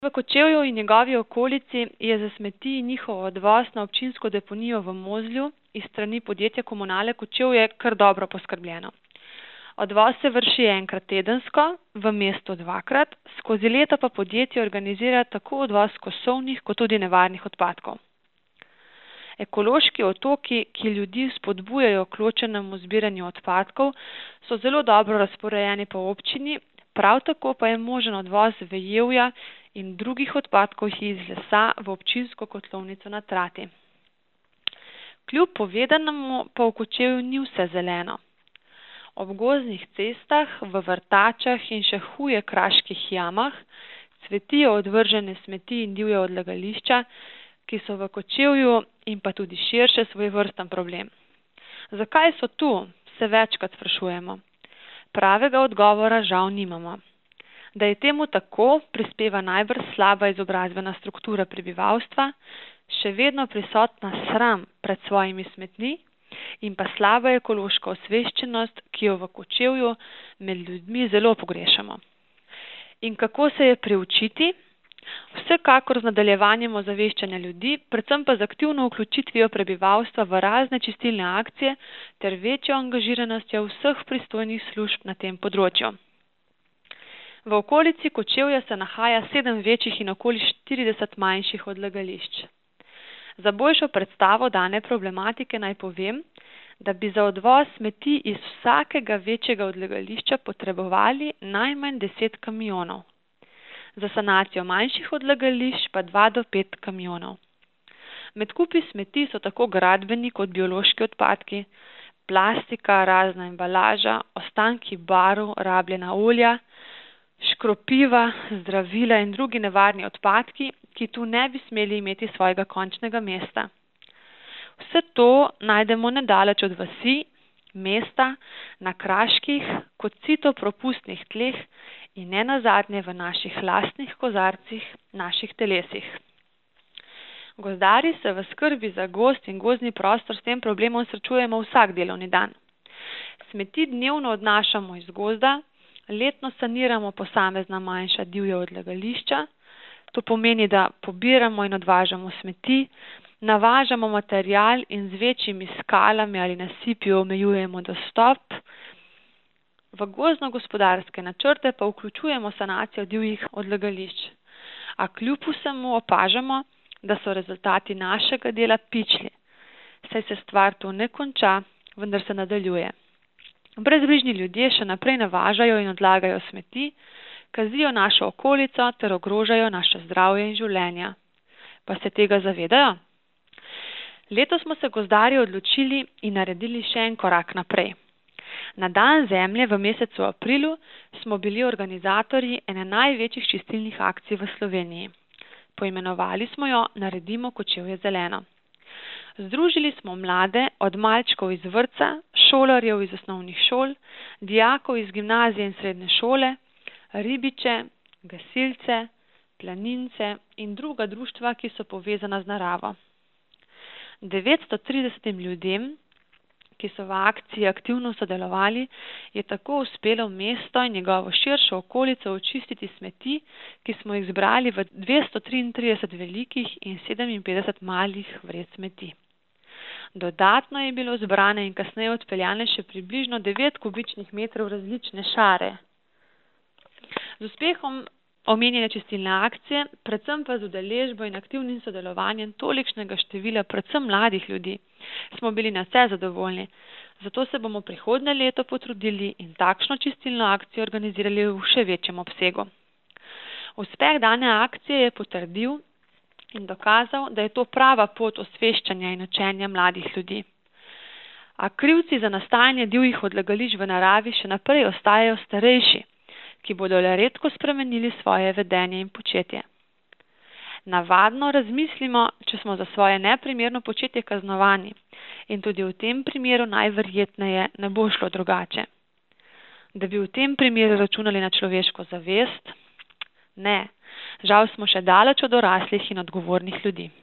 V Kočevju in njegovi okolici je za smeti in njihov odvoz na občinsko deponijo v Mozlju iz strani podjetja Komunale Kočevje kar dobro poskrbljeno. Odvoz se vrši enkrat tedensko, v mestu dvakrat, skozi leto pa podjetje organizira tako odvoz kosovnih kot tudi nevarnih odpadkov. Ekološki otoki, ki ljudi spodbujajo k ločenemu zbiranju odpadkov, so zelo dobro razporejeni po občini, prav tako pa je možen odvoz vejevja in drugih odpadkov iz lesa v občinsko kotlovnico na Trati. Kljub povedanemu pa v Kočevju ni vse zeleno. Ob gozdnih cestah, v vrtačah in še huje kraških jamah cvetijo odvržene smeti in divja odlagališča, ki so v Kočevju in pa tudi širše svojevrsten problem. Zakaj so tu, se večkrat sprašujemo. Pravega odgovora žal nimamo. Da je temu tako, prispeva najbrž slaba izobrazbena struktura prebivalstva, še vedno prisotna sram pred svojimi smetmi in pa slaba ekološka osveščenost, ki jo v Kočevju med ljudmi zelo pogrešamo. In kako se je priučiti? Vsekakor z nadaljevanjem ozaveščanja ljudi, predvsem pa z aktivno vključitvijo prebivalstva v razne čistilne akcije ter večjo angažiranostjo vseh pristojnih služb na tem področju. V okolici Kočevja se nahaja 7 večjih in okoli 40 manjših odlagališč. Za boljšo predstavo dane problematike naj povem, da bi za odvoz smeti iz vsakega večjega odlagališča potrebovali najmanj 10 kamionov. Za sanacijo manjših odlagališč pa 2 do 5 kamionov. Med kupi smeti so tako gradbeni kot biološki odpadki, plastika, razna embalaža, ostanki barv, rabljena olja, škropiva, zdravila in drugi nevarni odpadki, ki tu ne bi smeli imeti svojega končnega mesta. Vse to najdemo nedaleč od vasi, mesta, na kraških, kot citopropustnih tleh in nenazadnje v naših lastnih kozarcih, naših telesih. Gozdarji se v skrbi za gozd in gozdni prostor s tem problemom srečujemo vsak delovni dan. Smeti dnevno odnašamo iz gozda, letno saniramo posamezna manjša divja odlagališča, to pomeni, da pobiramo in odvažamo smeti, navažamo material in z večjimi skalami ali nasipi omejujemo dostop. V gozdno-gospodarske načrte pa vključujemo sanacijo divjih odlagališč. A kljub vsemu opažamo, da so rezultati našega dela pičli, saj se stvar tu ne konča, vendar se nadaljuje. Brezbrižni ljudje še naprej navažajo in odlagajo smeti, kazijo našo okolico ter ogrožajo naše zdravje in življenja. Pa se tega zavedajo? Letos smo se gozdarji odločili in naredili še en korak naprej. Na dan zemlje v mesecu aprilu smo bili organizatorji ene največjih čistilnih akcij v Sloveniji. Poimenovali smo jo Naredimo Kočevje zeleno. Združili smo mlade od malčkov iz vrtca, šolarjev iz osnovnih šol, dijakov iz gimnazije in srednje šole, ribiče, gasilce, planince in druga društva, ki so povezana z naravo. 930 ljudem, ki so v akciji aktivno sodelovali, je tako uspelo mesto in njegovo širšo okolico očistiti smeti, ki smo jih zbrali v 233 velikih in 57 malih vred smeti. Dodatno je bilo zbrane in kasneje odpeljane še približno 9 kubičnih metrov različne šare. Z uspehom omenjene čistilne akcije, predvsem pa z udeležbo in aktivnim sodelovanjem tolikšnega števila predvsem mladih ljudi, smo bili nadvse zadovoljni, zato se bomo prihodnje leto potrudili in takšno čistilno akcijo organizirali v še večjem obsegu. Uspeh dane akcije je potrdil in dokazal, da je to prava pot osveščanja in učenja mladih ljudi. A krivci za nastajanje divjih odlagališč v naravi še naprej ostajajo starejši, ki bodo le redko spremenili svoje vedenje in početje. Navadno razmislimo, če smo za svoje neprimerno početje kaznovani, in tudi v tem primeru najverjetneje ne bo šlo drugače. Da bi v tem primeru računali na človeško zavest? Ne, žal smo še daleč od odraslih in odgovornih ljudi.